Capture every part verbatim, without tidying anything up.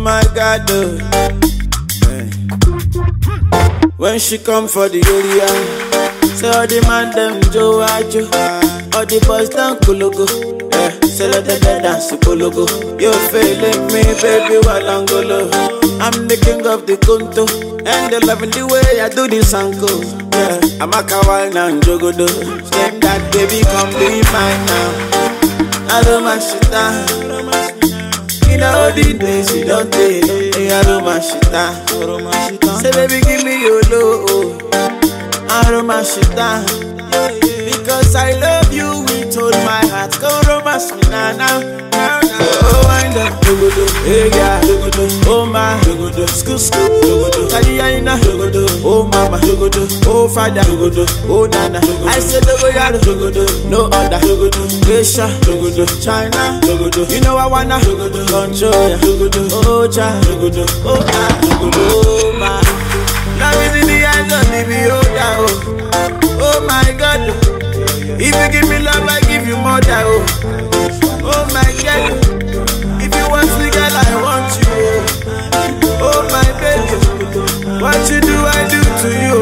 my God, oh. Hey. When she come for the area, say all the man them Joe Ajo, all the boys down Kulugu. Yeah, say let the dance Kulugu. You feeling me, baby, while I'm golo. I'm the king of the Kunto, and they loving the way I do this uncle. Yeah, I'm a kawaii now, Jogodo. Same that baby, come be mine now. I don't my shit down. In all the days you don't take, I don't my shit down. Say baby, give me your love. I don't my shit down. Because I love you with all my heart. Go romance me now, now, now, now. Oh, wind up, hey yeah, oh my, school, school, Kaliyaina, oh mama, oh father, oh nana. I said no other, Asia, China, you know I wanna control ya. Oh cha, oh ah, oh my. Now is in the hands of the beholder. Oh my God, if you give me love, I give you more than oh. Oh my God, if you want me, girl, I want you. Oh my baby, what you do, I do to you.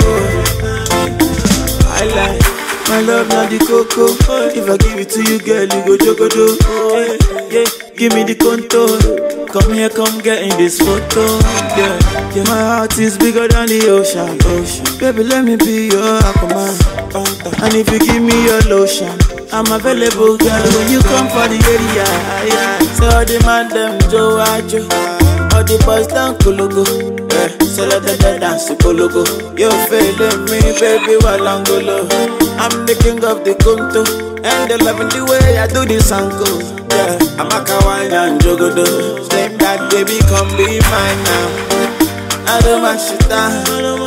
I like my love, not the cocoa. If I give it to you, girl, you go jogodo. Oh yeah, give me the contour. Come here, come get in this photo. Yeah, yeah. My heart is bigger than the ocean. Ocean. Baby, let me be your Aquaman. And if you give me your lotion, I'm available, girl, when you come for the area. Yeah. So all the man them Joe Ajo, all the boys down Kulugu. Yeah. So let the dance Kulugu. You feeling me, baby, while I'm golo. I'm the king of the Kunto, and they loving the way I do this uncle. Yeah, I'm a kawaii and jogodo. Same that baby, come be mine now. I don't want shit down.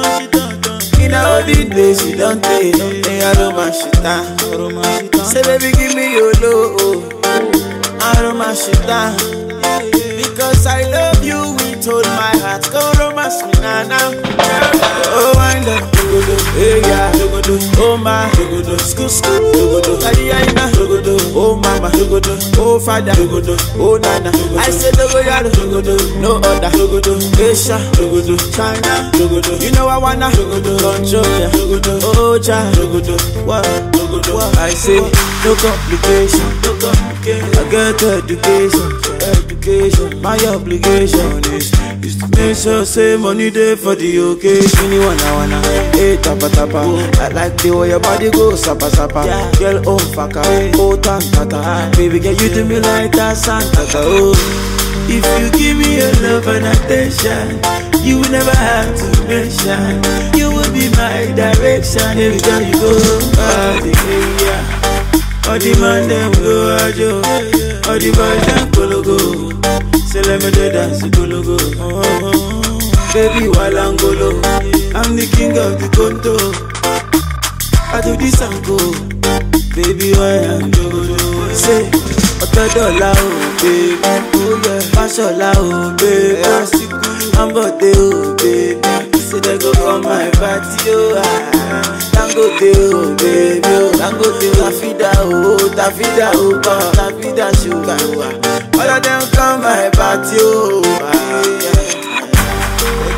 In all the days you don't take, I don't want shit down. Say baby, give me your love. I don't want shit down. Because I love you with all my heart. Go romance me now, now. Oh, wind up, hey yeah, oh my, school, school, Kaliyaina, oh mama, oh father, oh nana. I said no other, Asia, China, you know I wanna control ya. Oh cha, what, what? I say no complication, no complication. I get education, education. My obligation is is to make sure say money there for the occasion. You wanna wanna, hey tapa tapa. I like the way your body goes sapa sapa. Girl oh faka, oh tantata. Baby girl you do me like that Santa. Oh, if you give me your love and attention, you will never have to mention. You will be my direction every time you go. All the area, all the man them go ajo, all the boys them Kulugu. Say let me do dance Kulugu. Oh, oh, oh. Baby while I'm golo, I'm the king of the Kunto. I do this and go, baby while I'm golo. Say Oto dollar oh baby, oh yeah. Fashola oh baby, I'm body oh baby. Say they go come my party oh ah. Dangote oh baby, oh Dangote oh Tafida oh, Tafida oh, Tafida sugar oh. All of them come my party oh ah.